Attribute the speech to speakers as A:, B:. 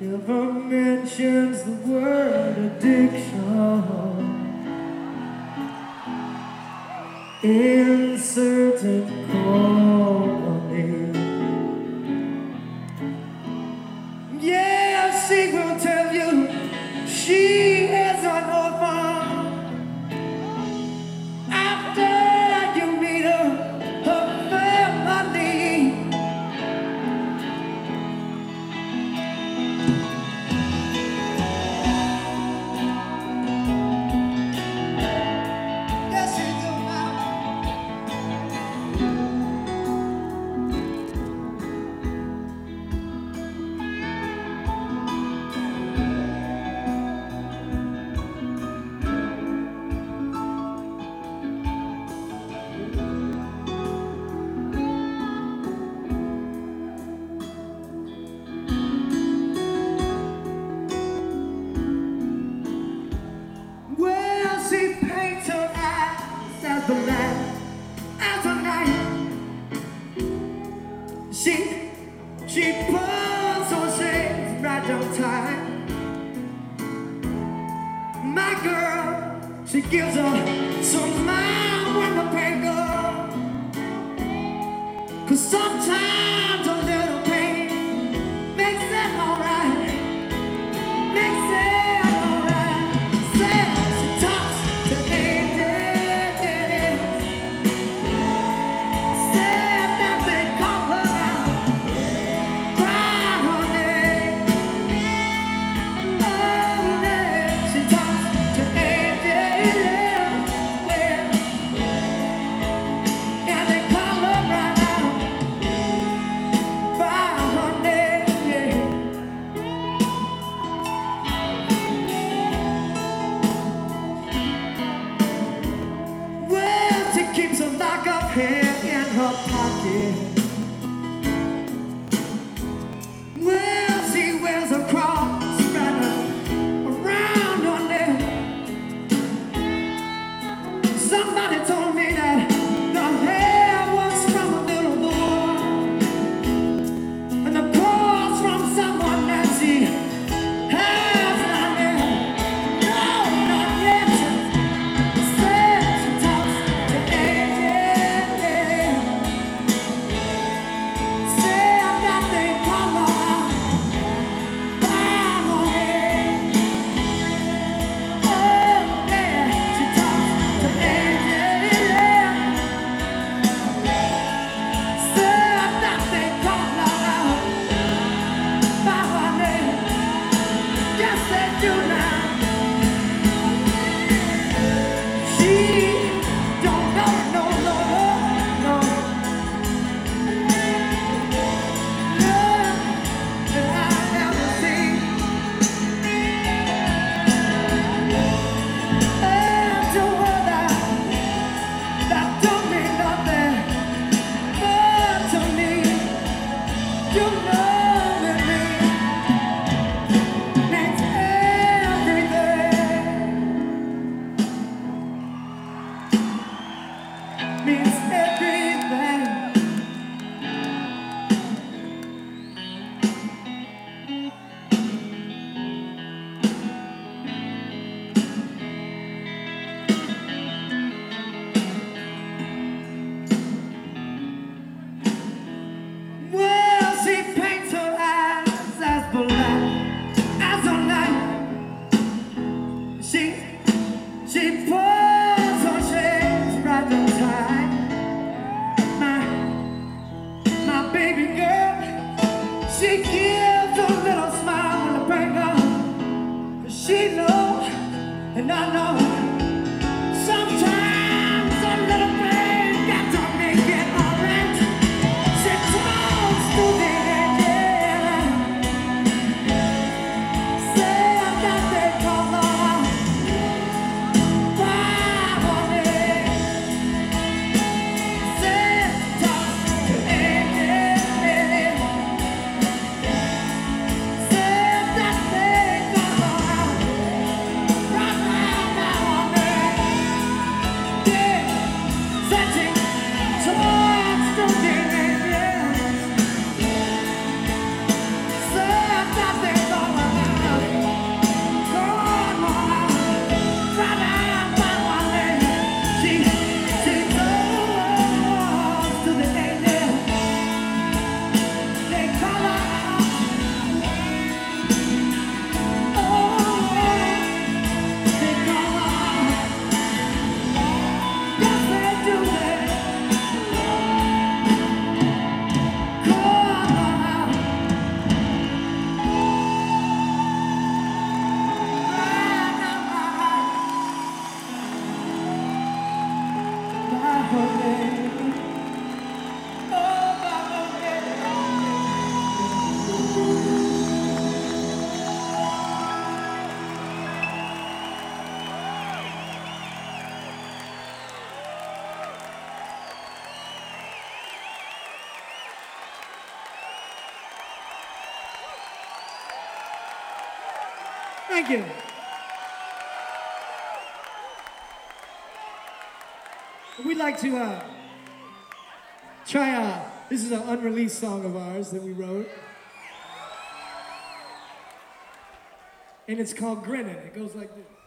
A: never mentions the word addiction in certain company. Yeah, she will tell you she is an orphan. After you meet her family. Yes, you do now. Well, she paints her eyes as black as a night. She puts her shades right on time. My girl, she gives her some smile when the pain goes. 'Cause sometimes a little pain makes it alright. Makes it alright. Says she talks to angels. Said that they call her out. Cry her name. Oh, yeah. She talks to angels. Yeah, they call her right out. Cry her name. Yeah. Well, she keeps a lock of hair in her pocket. Well, she wears a cross right around her neck. Somebody told me that the hair was from a little boy, and the cross from someone that she has not met. No, not yet. Says she talks to angels. Said that they call her out by her name. Oh, yeah, she talks to angels. Said that they call her out by her name. Yes, they do now. She don't know no love, no love that I ever seen. And to her that don't mean nothing but to me. You know it means everything. Means everything. Well, she paints her eyes as black as a night. She puts her shades right on time. My baby girl, she gives a little smile when the pain comes. 'Cause she knows, and I know, sometimes a little pain got to make it alright. She talks to the angel. Said that they call her out by her name. Said she talks to angels. Said that they call her out right now. Thank you. We'd like to try this is an unreleased song of ours that we wrote. And it's called Grinning. It goes like this.